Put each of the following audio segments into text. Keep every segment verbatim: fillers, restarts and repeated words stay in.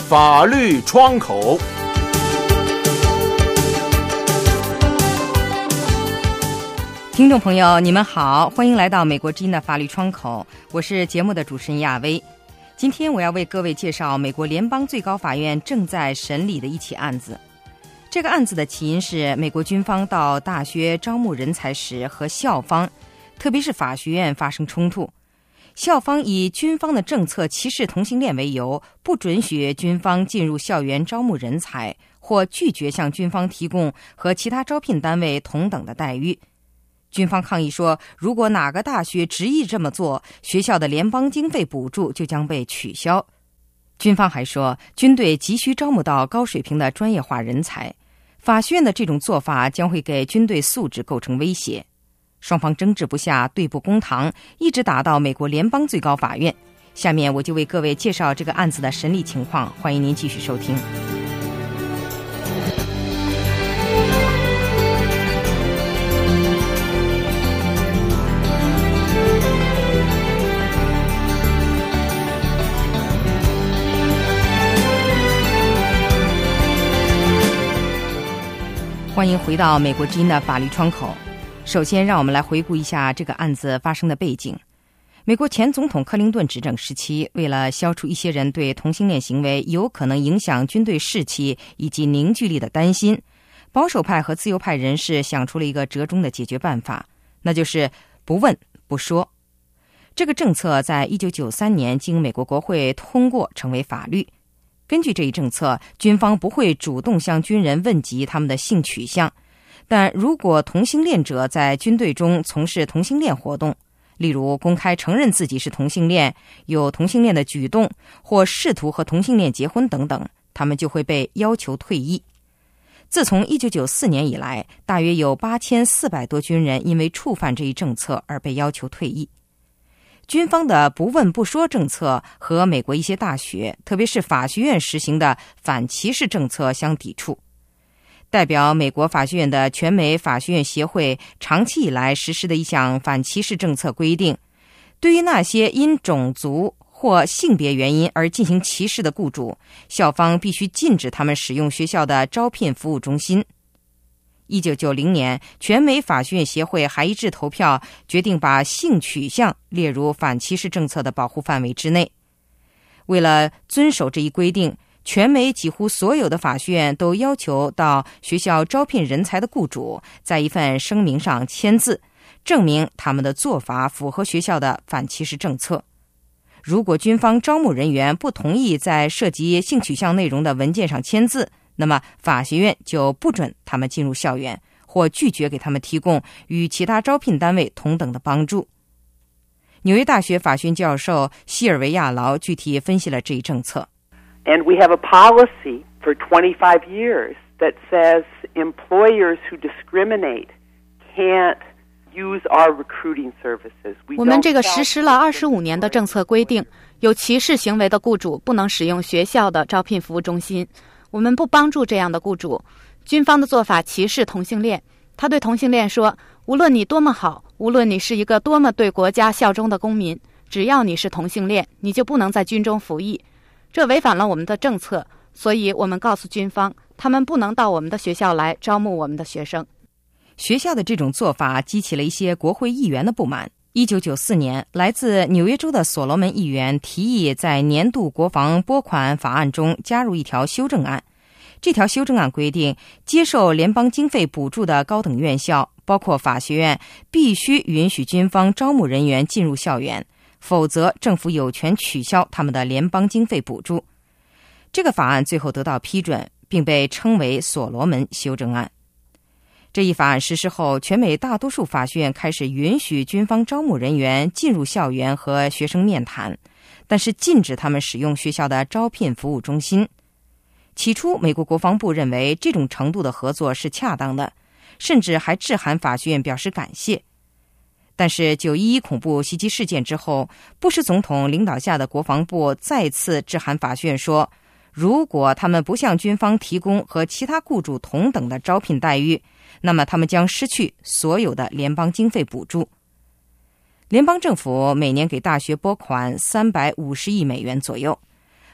法律窗口。 听众朋友，你们好，欢迎来到美国之音的法律窗口，我是节目的主持人亚薇。今天我要为各位介绍美国联邦最高法院正在审理的一起案子。这个案子的起因是美国军方到大学招募人才时和校方，特别是法学院发生冲突。校方以军方的政策歧视同性恋为由，不准许军方进入校园招募人才，或拒绝向军方提供和其他招聘单位同等的待遇。军方抗议说，如果哪个大学执意这么做，学校的联邦经费补助就将被取消。军方还说，军队急需招募到高水平的专业化人才，法学院的这种做法将会给军队素质构成威胁。双方争执不下，对簿公堂，一直打到美国联邦最高法院。下面我就为各位介绍这个案子的审理情况，欢迎您继续收听。欢迎回到美国之音的法律窗口。首先让我们来回顾一下这个案子发生的背景。美国前总统克林顿执政时期，为了消除一些人对同性恋行为有可能影响军队士气以及凝聚力的担心，保守派和自由派人士想出了一个折中的解决办法，那就是不问不说。这个政策在一九九三年经美国国会通过成为法律。根据这一政策，军方不会主动向军人问及他们的性取向，但如果同性恋者在军队中从事同性恋活动，例如公开承认自己是同性恋、有同性恋的举动，或试图和同性恋结婚等等，他们就会被要求退役。自从一九九四年以来，大约有八千四百多军人因为触犯这一政策而被要求退役。军方的不问不说政策和美国一些大学，特别是法学院实行的反歧视政策相抵触。代表美国法学院的全美法学院协会长期以来实施的一项反歧视政策规定，对于那些因种族或性别原因而进行歧视的雇主，校方必须禁止他们使用学校的招聘服务中心。一九九零年，全美法学院协会还一致投票决定把性取向列入反歧视政策的保护范围之内。为了遵守这一规定，全美几乎所有的法学院都要求到学校招聘人才的雇主在一份声明上签字，证明他们的做法符合学校的反歧视政策。如果军方招募人员不同意在涉及性取向内容的文件上签字，那么法学院就不准他们进入校园，或拒绝给他们提供与其他招聘单位同等的帮助。纽约大学法学院教授希尔维亚劳具体分析了这一政策。 And we have a policy for twenty-five years that says employers who discriminate can't use our recruiting services. 我们这个实施了二十五年的政策规定，有歧视行为的雇主不能使用学校的招聘服务中心。我们不帮助这样的雇主。军方的做法歧视同性恋，他对同性恋说，无论你多么好，无论你是一个多么对国家效忠的公民，只要你是同性恋，你就不能在军中服役。这违反了我们的政策，所以我们告诉军方，他们不能到我们的学校来招募我们的学生。 学校的这种做法激起了一些国会议员的不满。一九九四年，来自纽约州的所罗门议员提议在年度国防拨款法案中加入一条修正案。这条修正案规定，接受联邦经费补助的高等院校，包括法学院，必须允许军方招募人员进入校园，否则政府有权取消他们的联邦经费补助。这个法案最后得到批准，并被称为所罗门修正案。这一法案实施后，全美大多数法学院开始允许军方招募人员进入校园和学生面谈，但是禁止他们使用学校的招聘服务中心。起初，美国国防部认为这种程度的合作是恰当的，甚至还致函法学院表示感谢。但是九一一恐怖袭击事件之后，布什总统领导下的国防部再次致函法学院说，如果他们不向军方提供和其他雇主同等的招聘待遇，那么他们将失去所有的联邦经费补助。联邦政府每年给大学拨款三百五十亿美元左右。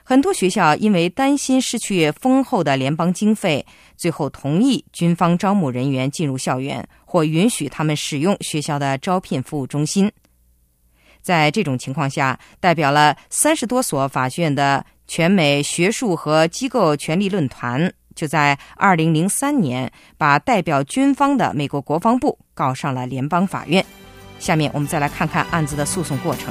很多学校因为担心失去丰厚的联邦经费，最后同意军方招募人员进入校园，或允许他们使用学校的招聘服务中心。在这种情况下，代表了三十多所法学院的全美学术和机构权利论坛就在二零零三年把代表军方的美国国防部告上了联邦法院。下面我们再来看看案子的诉讼过程。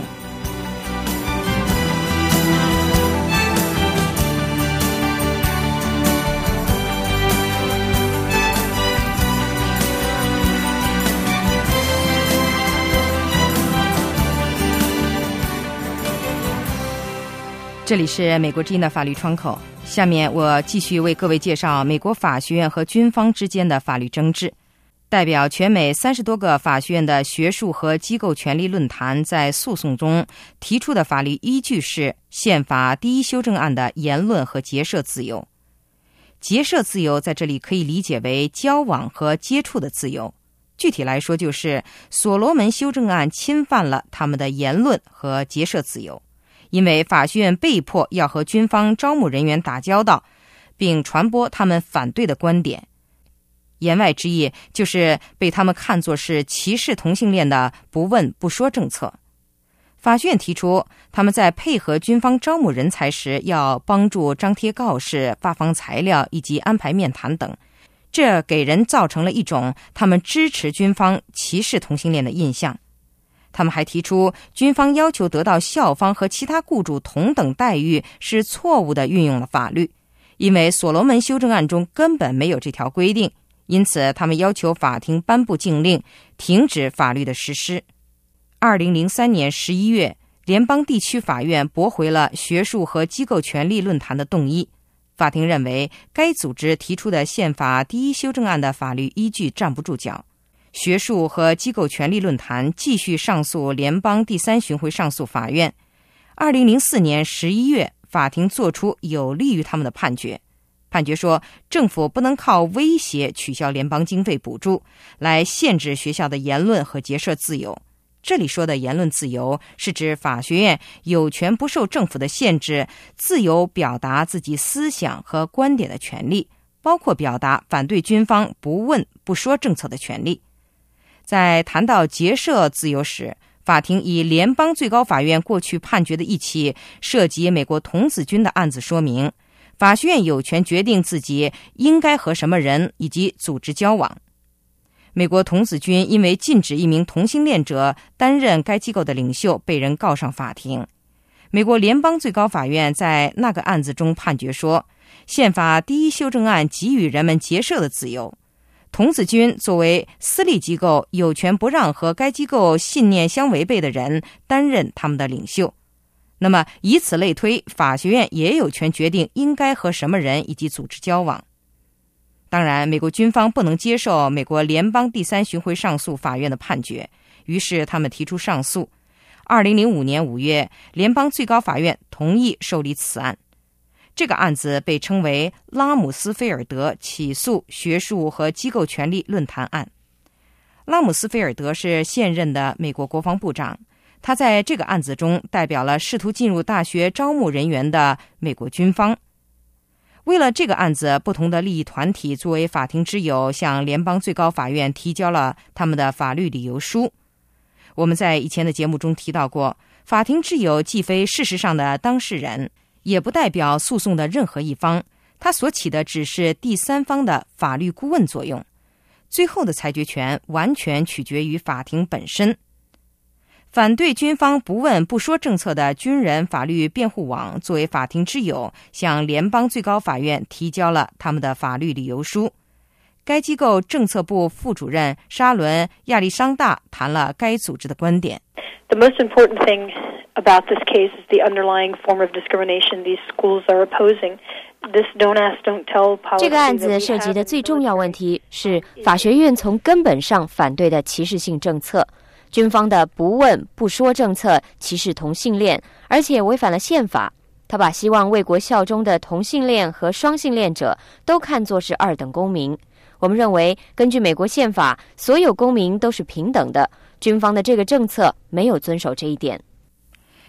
这里是美国之音的法律窗口，下面我继续为各位介绍美国法学院和军方之间的法律争执。代表全美三十多个法学院的学术和机构权利论坛在诉讼中提出的法律依据是宪法第一修正案的言论和结社自由。结社自由在这里可以理解为交往和接触的自由，具体来说就是所罗门修正案侵犯了他们的言论和结社自由，因为法学院被迫要和军方招募人员打交道，并传播他们反对的观点。言外之意就是被他们看作是歧视同性恋的不问不说政策。法学院提出，他们在配合军方招募人才时要帮助张贴告示、发放材料以及安排面谈等，这给人造成了一种他们支持军方歧视同性恋的印象。他们还提出，军方要求得到校方和其他雇主同等待遇是错误地运用了法律，因为所罗门修正案中根本没有这条规定，因此他们要求法庭颁布禁令，停止法律的实施。二零零三年十一月，联邦地区法院驳回了学术和机构权利论坛的动议。法庭认为该组织提出的宪法第一修正案的法律依据站不住脚。学术和机构权利论坛继续上诉联邦第三巡回上诉法院。二零零四年十一月，法庭作出有利于他们的判决。判决说，政府不能靠威胁取消联邦经费补助来限制学校的言论和结社自由。这里说的言论自由是指法学院有权不受政府的限制，自由表达自己思想和观点的权利，包括表达反对军方不问不说政策的权利。在谈到结社自由时，法庭以联邦最高法院过去判决的一起涉及美国童子军的案子说明，法学院有权决定自己应该和什么人以及组织交往。美国童子军因为禁止一名同性恋者担任该机构的领袖，被人告上法庭。美国联邦最高法院在那个案子中判决说，宪法第一修正案给予人们结社的自由，童子军作为私立机构有权不让和该机构信念相违背的人担任他们的领袖。那么以此类推，法学院也有权决定应该和什么人以及组织交往。当然，美国军方不能接受美国联邦第三巡回上诉法院的判决，于是他们提出上诉。二零零五年五月，联邦最高法院同意受理此案。这个案子被称为拉姆斯菲尔德起诉学术和机构权利论坛案。拉姆斯菲尔德是现任的美国国防部长，他在这个案子中代表了试图进入大学招募人员的美国军方。为了这个案子，不同的利益团体作为法庭之友向联邦最高法院提交了他们的法律理由书。我们在以前的节目中提到过，法庭之友既非事实上的当事人，也不代表诉讼的任何一方，他所起的只是第三方的法律顾问作用。最后的裁决权完全取决于法庭本身。反对军方不问不说政策的军人法律辩护网作为法庭之友，向联邦最高法院提交了他们的法律理由书。该机构政策部副主任沙伦·亚历桑大谈了该组织的观点。 The most important thing about this case is the underlying form of discrimination these schools are opposing. This don't ask, don't tell policy. 这个案子涉及的最重要问题是法学院从根本上反对的歧视性政策。军方的不问不说政策歧视同性恋，而且违反了宪法。他把希望为国效忠的同性恋和双性恋者都看作是二等公民。我们认为，根据美国宪法，所有公民都是平等的。军方的这个政策没有遵守这一点。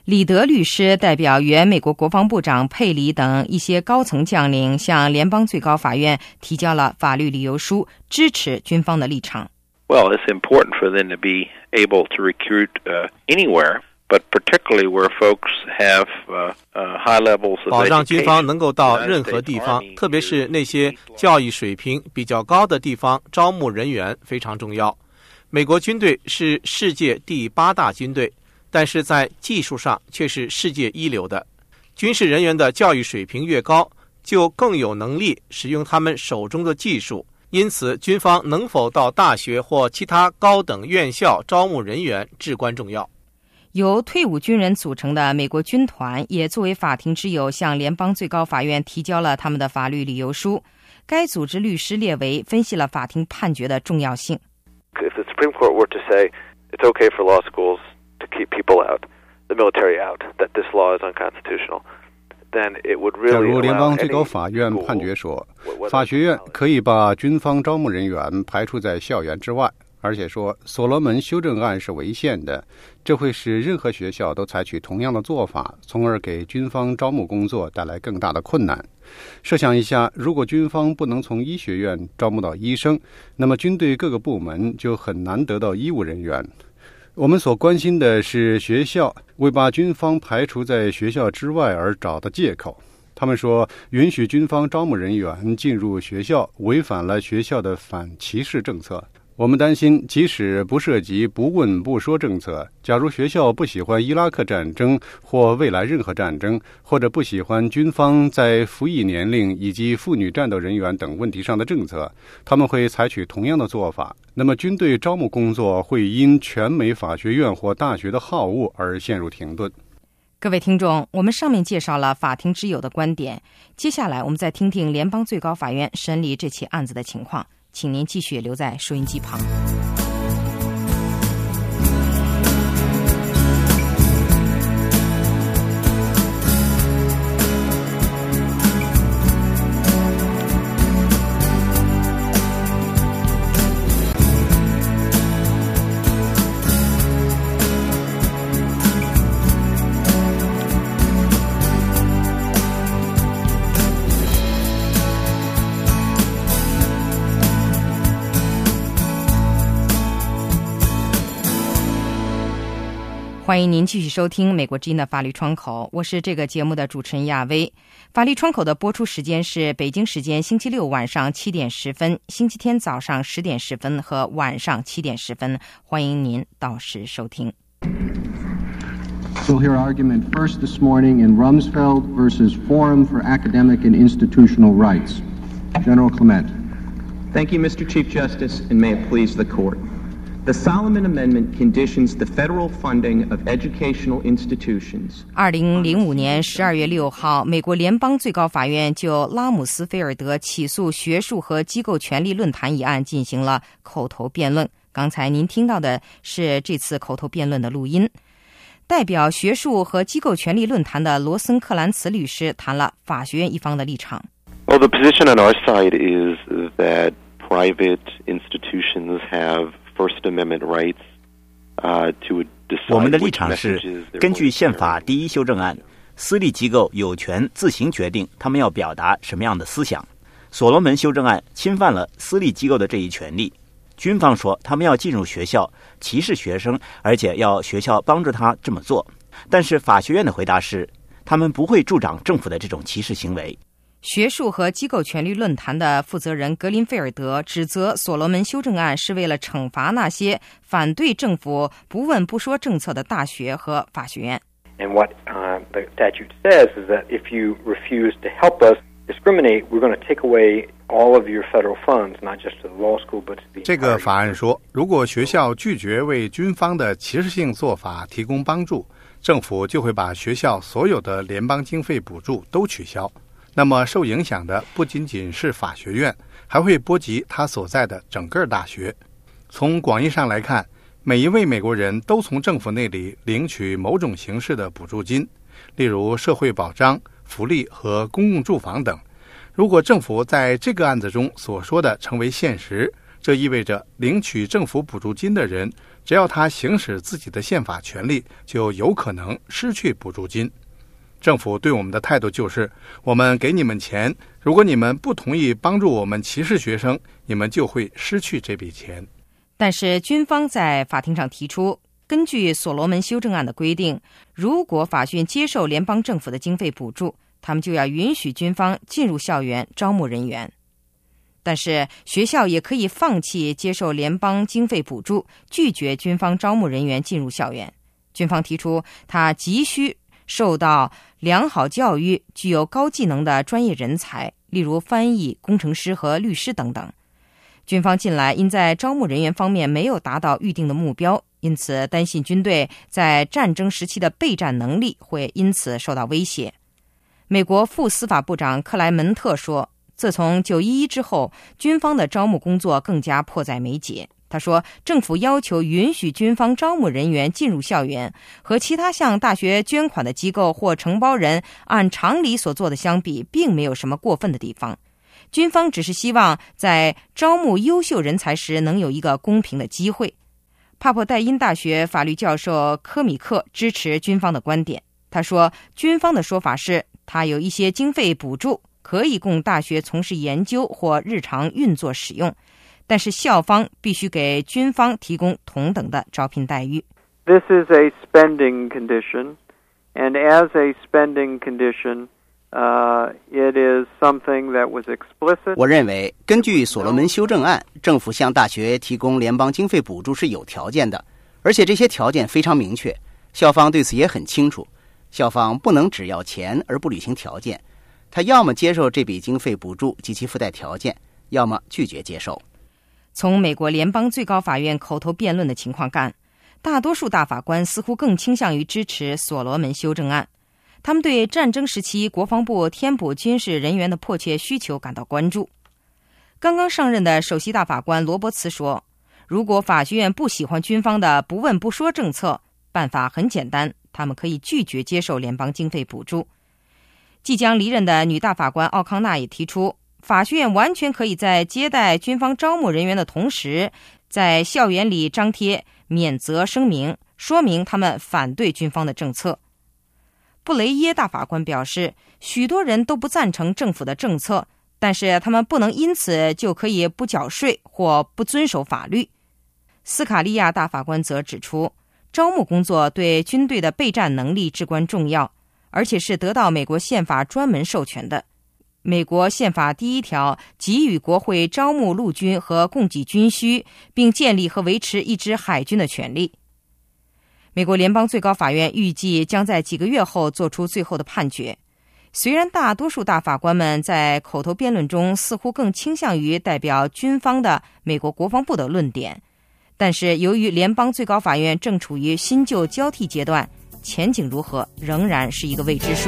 李德律师代表原美国国防部长佩里等一些高层将领向联邦最高法院提交了法律理由书，支持军方的立场。 Well, it's important for them to be able to recruit uh, anywhere, but particularly where folks have uh, uh, high levels of education. 保障军方能够到任何地方，特别是那些教育水平比较高的地方，招募人员非常重要。美国军队是世界第八大军队，但是在技术上却是世界一流的。军事人员的教育水平越高，就更有能力使用他们手中的技术。因此，军方能否到大学或其他高等院校招募人员至关重要。 由退伍军人组成的美国军团也作为法庭之友向联邦最高法院提交了他们的法律理由书。该组织律师列维分析了法庭判决的重要性。 If the Supreme Court were to say it's okay for law schools to keep people out, the military out, that this law is unconstitutional, then it would really 假如联邦最高法院判决说，法学院可以把军方招募人员排除在校园之外，而且说所罗门修正案是违宪的，这会使任何学校都采取同样的做法，从而给军方招募工作带来更大的困难。设想一下，如果军方不能从医学院招募到医生，那么军队各个部门就很难得到医务人员。我们所关心的是学校为把军方排除在学校之外而找的借口。他们说，允许军方招募人员进入学校违反了学校的反歧视政策。我们担心，即使不涉及不问不说政策，假如学校不喜欢伊拉克战争或未来任何战争，或者不喜欢军方在服役年龄以及妇女战斗人员等问题上的政策，他们会采取同样的做法。那么军队招募工作会因全美法学院或大学的好恶而陷入停顿。 各位听众，我们上面介绍了法庭之友的观点，接下来我们再听听联邦最高法院审理这起案子的情况。请您继续留在收音机旁。欢迎您继续收听美国之音的法律窗口，我是这个节目的主持人亚薇。法律窗口的播出时间是北京时间星期六晚上七点十分，星期天早上十点十分和晚上七点十分，欢迎您到时收听。 We'll hear argument first this morning in Rumsfeld versus Forum for Academic and Institutional Rights. General Clement. Thank you, Mister Chief Justice, and may it please the Court.The Solomon Amendment conditions the federal funding of educational institutions. 二零零五年十二月六号，美国联邦最高法院就拉姆斯菲尔德起诉学术和机构权利论坛一案进行了口头辩论。刚才您听到的是这次口头辩论的录音。代表学术和机构权利论坛的罗森克兰茨律师谈了法学院一方的立场。 Well, the position on our side is that private institutions have First Amendment rights, uh, to decide 我们的立场是，根据宪法第一修正案，私立机构有权自行决定他们要表达什么样的思想。所罗门修正案侵犯了私立机构的这一权利。军方说他们要进入学校歧视学生，而且要学校帮助他这么做。但是法学院的回答是，他们不会助长政府的这种歧视行为。 学术和机构权利论坛的负责人格林菲尔德指责所罗门修正案是为了惩罚那些反对政府不问不说政策的大学和法学院。 And what uh, the statute says is that if you refuse to help us discriminate, we're going to take away all of your federal funds, not just to the law school, but to the 这个法案说，如果学校拒绝为军方的歧视性做法提供帮助，政府就会把学校所有的联邦经费补助都取消。那么受影响的不仅仅是法学院，还会波及他所在的整个大学。从广义上来看，每一位美国人都从政府那里领取某种形式的补助金，例如社会保障、福利和公共住房等。如果政府在这个案子中所说的成为现实，这意味着领取政府补助金的人只要他行使自己的宪法权利，就有可能失去补助金。政府对我们的态度就是，我们给你们钱，如果你们不同意帮助我们歧视学生，你们就会失去这笔钱。 但是军方在法庭上提出，根据所罗门修正案的规定，如果法学院接受联邦政府的经费补助，他们就要允许军方进入校园招募人员。但是学校也可以放弃接受联邦经费补助，拒绝军方招募人员进入校园。军方提出，他急需受到良好教育、具有高技能的专业人才，例如翻译、工程师和律师等等。军方近来因在招募人员方面没有达到预定的目标，因此担心军队在战争时期的备战能力会因此受到威胁。美国副司法部长克莱门特说，自从九一一之后，军方的招募工作更加迫在眉睫。他说，政府要求允许军方招募人员进入校园，和其他向大学捐款的机构或承包人按常理所做的相比，并没有什么过分的地方。军方只是希望在招募优秀人才时能有一个公平的机会。帕珀代因大学法律教授科米克支持军方的观点。他说，军方的说法是，他有一些经费补助，可以供大学从事研究或日常运作使用，但是校方必须给军方提供同等的招聘待遇。 This is a spending condition, and as a spending condition, uh, it is something that was explicit. 我认为，根据所罗门修正案，政府向大学提供联邦经费补助是有条件的，而且这些条件非常明确，校方对此也很清楚。校方不能只要钱而不履行条件，他要么接受这笔经费补助及其附带条件，要么拒绝接受。 从美国联邦最高法院口头辩论的情况看，大多数大法官似乎更倾向于支持所罗门修正案。他们对战争时期国防部添补军事人员的迫切需求感到关注。刚刚上任的首席大法官罗伯茨说，如果法学院不喜欢军方的不问不说政策，办法很简单，他们可以拒绝接受联邦经费补助。即将离任的女大法官奥康纳也提出，法学院完全可以在接待军方招募人员的同时，在校园里张贴免责声明，说明他们反对军方的政策。布雷耶大法官表示，许多人都不赞成政府的政策，但是他们不能因此就可以不缴税或不遵守法律。斯卡利亚大法官则指出，招募工作对军队的备战能力至关重要，而且是得到美国宪法专门授权的。美国宪法第一条给予国会招募陆军和供给军需，并建立和维持一支海军的权利。美国联邦最高法院预计将在几个月后做出最后的判决。虽然大多数大法官们在口头辩论中似乎更倾向于代表军方的美国国防部的论点，但是由于联邦最高法院正处于新旧交替阶段，前景如何仍然是一个未知数。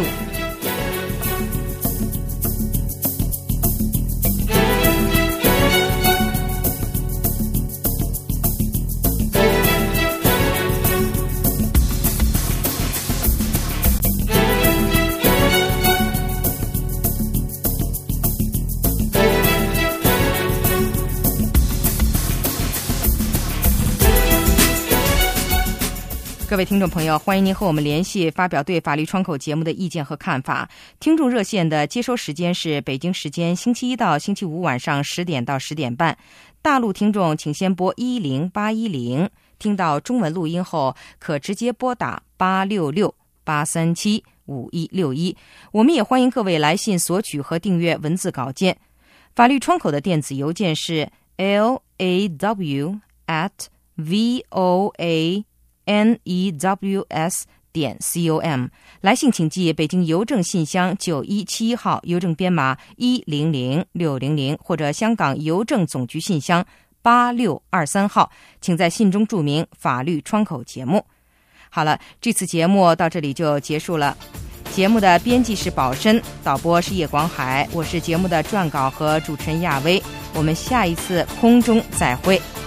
各位听众朋友，欢迎您和我们联系，发表对法律窗口节目的意见和看法。听众热线的接收时间是北京时间星期一到星期五晚上十点到十点半，大陆听众请先拨一零八一零，听到中文录音后可直接拨打八六六八三七五一六一。我们也欢迎各位来信索取和订阅文字稿件。法律窗口的电子邮件是 l a w at v o a n e w s 点 com， 来信请寄北京邮政信箱九一七一号，邮政编码一零零六零零，或者香港邮政总局信箱八六二三号，请在信中注明法律窗口节目。好了，这次节目到这里就结束了。节目的编辑是宝申，导播是叶广海，我是节目的撰稿和主持人亚薇。我们下一次空中再会。